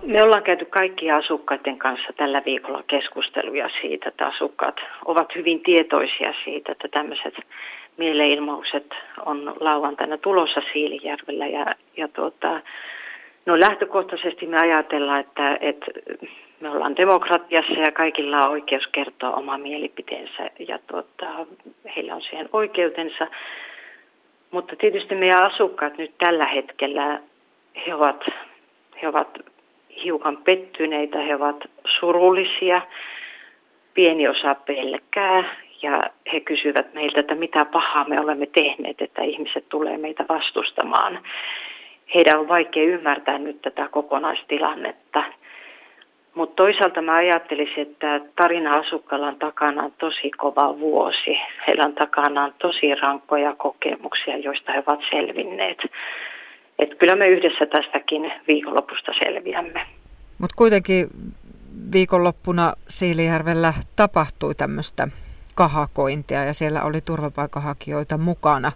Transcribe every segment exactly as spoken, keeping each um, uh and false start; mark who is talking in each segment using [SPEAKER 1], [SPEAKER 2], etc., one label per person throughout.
[SPEAKER 1] Me ollaan käyty kaikkien asukkaiden kanssa tällä viikolla keskusteluja siitä, että asukkaat ovat hyvin tietoisia siitä, että tämmöiset mielenilmaukset on lauantaina tulossa Siilinjärvellä. Ja, ja tuota, no lähtökohtaisesti me ajatellaan, että, että me ollaan demokratiassa ja kaikilla on oikeus kertoa oma mielipiteensä ja tuota, heillä on siihen oikeutensa. Mutta tietysti meidän asukkaat nyt tällä hetkellä, he ovat, he ovat hiukan pettyneitä, he ovat surullisia, pieni osa pelkää ja he kysyvät meiltä, että mitä pahaa me olemme tehneet, että ihmiset tulee meitä vastustamaan. Heidän on vaikea ymmärtää nyt tätä kokonaistilannetta, mutta toisaalta mä ajattelisin, että tarina asukkailla on takanaan tosi kova vuosi. Heillä on takanaan tosi rankkoja kokemuksia, joista he ovat selvinneet. Että kyllä me yhdessä tästäkin viikonlopusta selviämme.
[SPEAKER 2] Mutta kuitenkin viikonloppuna Siilinjärvellä tapahtui tämmöistä kahakointia ja siellä oli turvapaikanhakijoita mukana.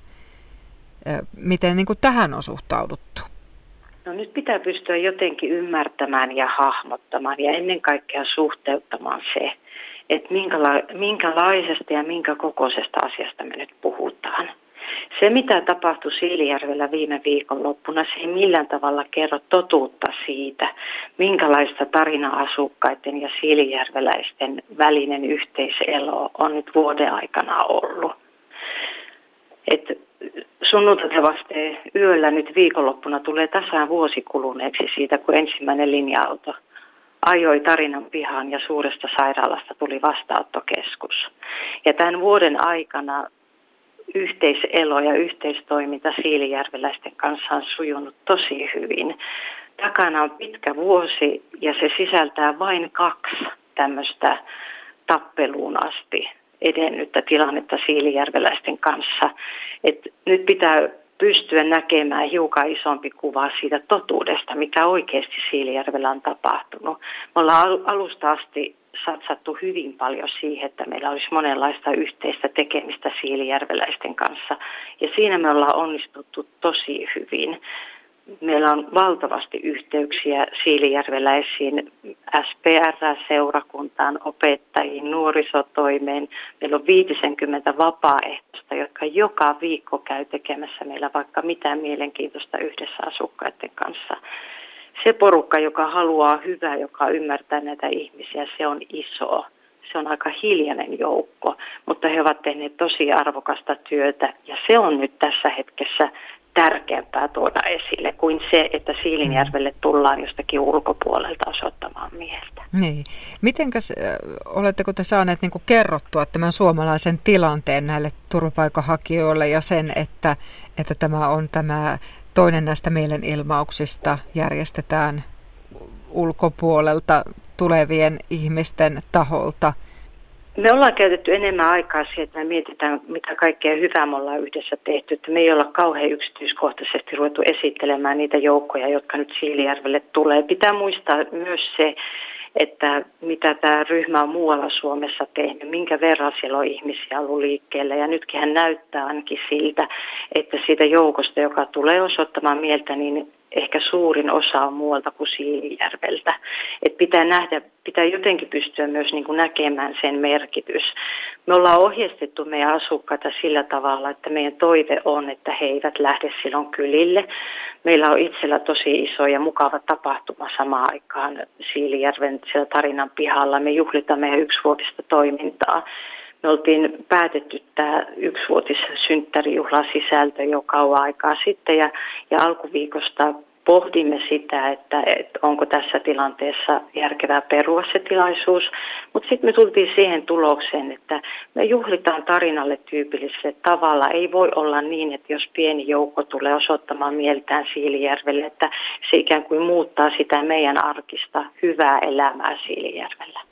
[SPEAKER 2] Miten niin kuin tähän on suhtauduttu?
[SPEAKER 1] No nyt pitää pystyä jotenkin ymmärtämään ja hahmottamaan ja ennen kaikkea suhteuttamaan se, että minkäla- minkälaisesta ja minkä kokoisesta asiasta me nyt puhutaan. Se, mitä tapahtui Siilinjärvellä viime viikonloppuna, se ei millään tavalla kerro totuutta siitä, minkälaista tarinaa asukkaiden ja siilinjärveläisten välinen yhteiselo on nyt vuoden aikana ollut. Et sunnuntaita vasten yöllä nyt viikonloppuna tulee tasan vuosi kuluneeksi siitä, kun ensimmäinen linja-auto ajoi Tarinan pihaan ja suuresta sairaalasta tuli vastaanottokeskus. Ja tämän vuoden aikana yhteiselo ja yhteistoiminta siilinjärveläisten kanssa on sujunut tosi hyvin. Takana on pitkä vuosi ja se sisältää vain kaksi tämmöistä tappeluun asti edennyttä tilannetta siilinjärveläisten kanssa. Et nyt pitää pystyä näkemään hiukan isompi kuva siitä totuudesta, mikä oikeasti Siilinjärvellä on tapahtunut. Me ollaan alusta asti satsattu hyvin paljon siihen, että meillä olisi monenlaista yhteistä tekemistä siilinjärveläisten kanssa. Ja siinä me ollaan onnistuttu tosi hyvin. Meillä on valtavasti yhteyksiä siilinjärveläisiin, S P R-seurakuntaan, opettajiin, nuorisotoimeen. Meillä on viisikymmentä vapaaehtoista, jotka joka viikko käy tekemässä meillä vaikka mitään mielenkiintoista yhdessä asukkaiden kanssa. Se porukka, joka haluaa hyvää, joka ymmärtää näitä ihmisiä, se on iso. Se on aika hiljainen joukko, mutta he ovat tehneet tosi arvokasta työtä ja se on nyt tässä hetkessä tärkeämpää tuoda esille kuin se, että Siilinjärvelle tullaan jostakin ulkopuolelta osoittamaan mieltä.
[SPEAKER 2] Niin. Mitenkäs, oletteko te saaneet niin kuin kerrottua tämän suomalaisen tilanteen näille turvapaikanhakijoille ja sen, että, että tämä on tämä toinen näistä mielenilmauksista järjestetään ulkopuolelta tulevien ihmisten taholta?
[SPEAKER 1] Me ollaan käytetty enemmän aikaa siihen, että me mietitään, mitä kaikkea hyvää me ollaan yhdessä tehty. Että me ei olla kauhean yksityiskohtaisesti ruvettu esittelemään niitä joukkoja, jotka nyt Siilinjärvelle tulee. Pitää muistaa myös se, että mitä tämä ryhmä on muualla Suomessa tehnyt, minkä verran siellä on ihmisiä ollut liikkeellä. Ja nytkin hän näyttää ainakin siltä, että siitä joukosta, joka tulee osoittamaan mieltä, niin ehkä suurin osa on muualta kuin Siilinjärveltä. Et pitää nähdä, pitää jotenkin pystyä myös niin kuin näkemään sen merkitys. Me ollaan ohjeistettu meidän asukkaita sillä tavalla, että meidän toive on, että he eivät lähde silloin kylille. Meillä on itsellä tosi iso ja mukava tapahtuma samaan aikaan Siilinjärven siellä Tarinan pihalla. Me juhlitaan meidän yksivuotista toimintaa. Me oltiin päätetty tämä yksivuotissynttärijuhlan sisältö jo kauan aikaa sitten ja, ja alkuviikosta pohdimme sitä, että, että onko tässä tilanteessa järkevää perua se tilaisuus. Mutta sitten me tultiin siihen tulokseen, että me juhlitaan Tarinalle tyypillisellä tavalla. Ei voi olla niin, että jos pieni joukko tulee osoittamaan mieltään Siilinjärvelle, että se ikään kuin muuttaa sitä meidän arkista hyvää elämää Siilinjärvellä.